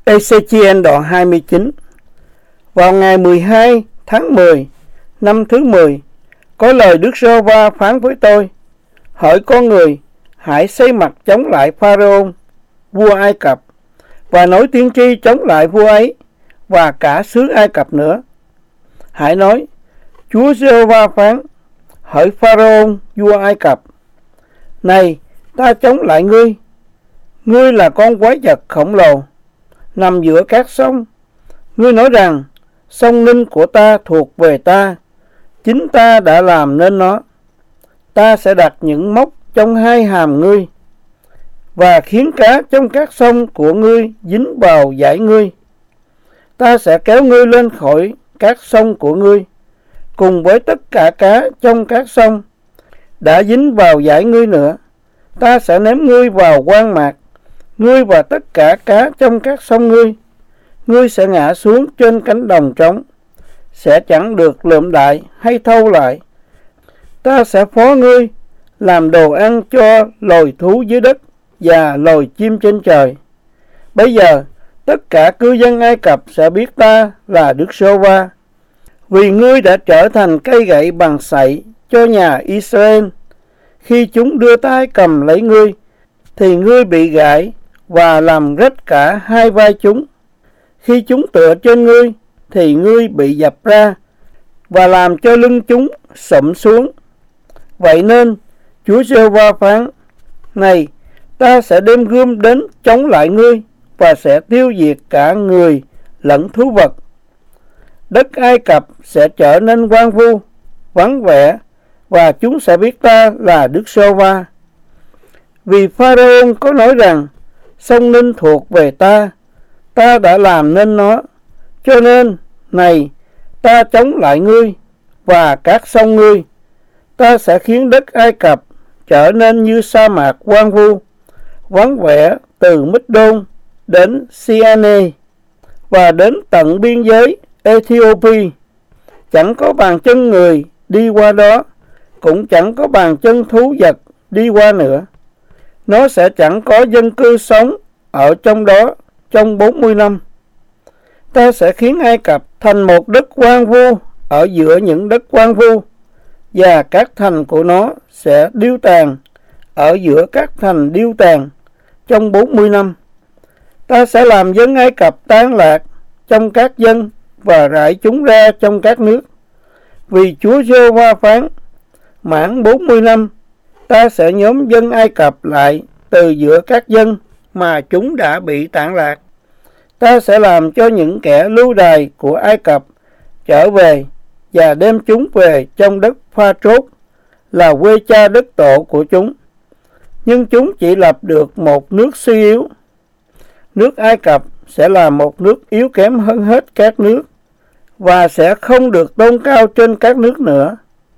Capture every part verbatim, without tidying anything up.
Ê-xê-chi-ên đoạn hai mươi chín. Vào ngày mười hai tháng mười năm thứ mười, có lời Đức Giê-hô-va phán với tôi: hỡi con người, hãy xây mặt chống lại Pha-ra-ôn vua Ai Cập, và nói tiên tri chống lại vua ấy và cả xứ Ai Cập nữa. Hãy nói: Chúa Giê-hô-va phán: hỡi Pha-ra-ôn vua Ai Cập, này, ta chống lại ngươi. Ngươi là con quái vật khổng lồ, nằm giữa các sông. Ngươi nói rằng: sông Ninh của ta thuộc về ta, chính ta đã làm nên nó. Ta sẽ đặt những mốc trong hai hàm ngươi, và khiến cá trong các sông của ngươi dính vào dải ngươi. Ta sẽ kéo ngươi lên khỏi các sông của ngươi, cùng với tất cả cá trong các sông đã dính vào dải ngươi nữa. Ta sẽ ném ngươi vào hoang mạc, ngươi và tất cả cá trong các sông ngươi. Ngươi sẽ ngã xuống trên cánh đồng trống, sẽ chẳng được lượm đại hay thâu lại. Ta sẽ phó ngươi làm đồ ăn cho loài thú dưới đất và loài chim trên trời. Bây giờ tất cả cư dân Ai Cập sẽ biết ta là Đức Giê-hô-va, vì ngươi đã trở thành cây gậy bằng sậy cho nhà Israel. Khi chúng đưa tay cầm lấy ngươi, thì ngươi bị gãi và làm rách cả hai vai chúng. Khi chúng tựa trên ngươi, thì ngươi bị dập ra và làm cho lưng chúng sụm xuống. Vậy nên Chúa Giê-hô-va phán: này, ta sẽ đem gươm đến chống lại ngươi, và sẽ tiêu diệt cả người lẫn thú vật. Đất Ai Cập sẽ trở nên hoang vu, vắng vẻ, và chúng sẽ biết ta là Đức Giê-hô-va. Vì Pha-ra-ôn có nói rằng: sông Ninh thuộc về ta, ta đã làm nên nó. Cho nên, này, ta chống lại ngươi và các sông ngươi. Ta sẽ khiến đất Ai Cập trở nên như sa mạc hoang vu, vắng vẻ từ Mít-đôn đến Si-a-nê và đến tận biên giới Ê-thi-ô-pi. Chẳng có bàn chân người đi qua đó, cũng chẳng có bàn chân thú vật đi qua nữa. Nó sẽ chẳng có dân cư sống ở trong đó trong bốn mươi năm. Ta sẽ khiến Ai Cập thành một đất hoang vu ở giữa những đất hoang vu, và các thành của nó sẽ điêu tàn ở giữa các thành điêu tàn trong bốn mươi năm. Ta sẽ làm dân Ai Cập tán lạc trong các dân và rải chúng ra trong các nước. Vì Chúa Giê-hô-va phán: mãn bốn mươi năm, ta sẽ nhóm dân Ai Cập lại từ giữa các dân mà chúng đã bị tản lạc. Ta sẽ làm cho những kẻ lưu đày của Ai Cập trở về và đem chúng về trong đất Pha-trốt, là quê cha đất tổ của chúng. Nhưng chúng chỉ lập được một nước suy yếu. Nước Ai Cập sẽ là một nước yếu kém hơn hết các nước, và sẽ không được tôn cao trên các nước nữa.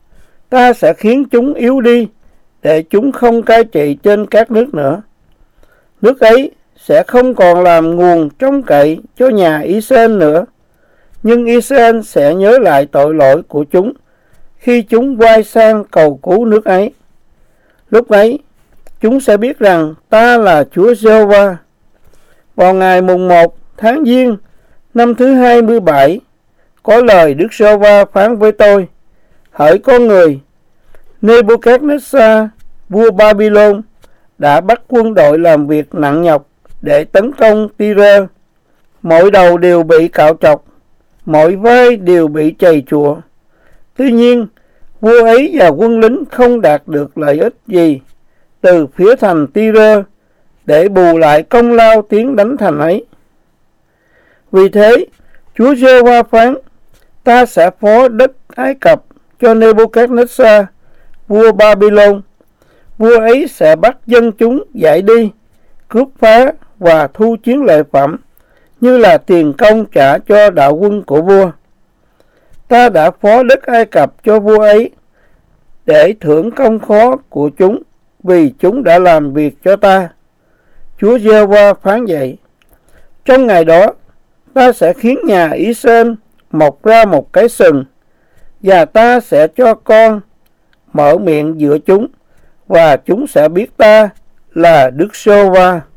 Ta sẽ khiến chúng yếu đi, để chúng không cai trị trên các nước nữa. Nước ấy sẽ không còn làm nguồn trông cậy cho nhà Israel nữa. Nhưng Israel sẽ nhớ lại tội lỗi của chúng khi chúng quay sang cầu cứu nước ấy. Lúc ấy, chúng sẽ biết rằng ta là Chúa Giê-hô-va. Vào ngày mùng một tháng Giêng năm thứ hai mươi bảy, có lời Đức Giê-hô-va phán với tôi: hỡi con người, Nê-bô-cát-nét-sa vua Ba-bi-lôn đã bắt quân đội làm việc nặng nhọc để tấn công Ti-rơ. Mỗi đầu đều bị cạo trọc, mỗi vai đều bị chày chùa. Tuy nhiên, vua ấy và quân lính không đạt được lợi ích gì từ phía thành Ti-rơ để bù lại công lao tiến đánh thành ấy. Vì thế, Chúa Giê-hô-va phán: ta sẽ phó đất Ai Cập cho Nê-bô-cát-nét-sa vua Ba-bi-lôn. Vua ấy sẽ bắt dân chúng giải đi, cướp phá và thu chiến lợi phẩm, như là tiền công trả cho đạo quân của vua. Ta đã phó đất Ai Cập cho vua ấy để thưởng công khó của chúng, vì chúng đã làm việc cho ta. Chúa Giê-hô-va phán vậy. Trong ngày đó, ta sẽ khiến nhà Israel mọc ra một cái sừng, và ta sẽ cho con mở miệng giữa chúng, và chúng sẽ biết ta là Đức Giê-hô-va.